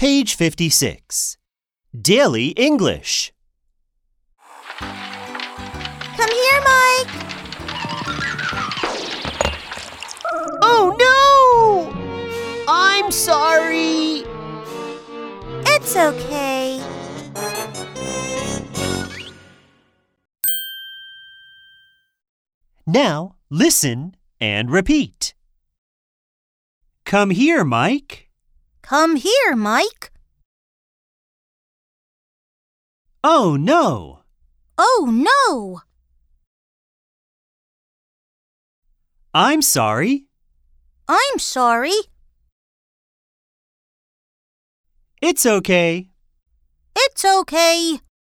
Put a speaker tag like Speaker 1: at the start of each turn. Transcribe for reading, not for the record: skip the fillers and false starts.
Speaker 1: Page 56. Daily English.
Speaker 2: Come here, Mike.
Speaker 1: Oh no! I'm sorry.
Speaker 2: It's okay.
Speaker 1: Now listen and repeat. Come here, Mike.
Speaker 2: Come here, Mike.
Speaker 1: Oh no!
Speaker 2: Oh, no.
Speaker 1: I'm sorry.
Speaker 2: I'm sorry.
Speaker 1: It's okay.
Speaker 2: It's okay.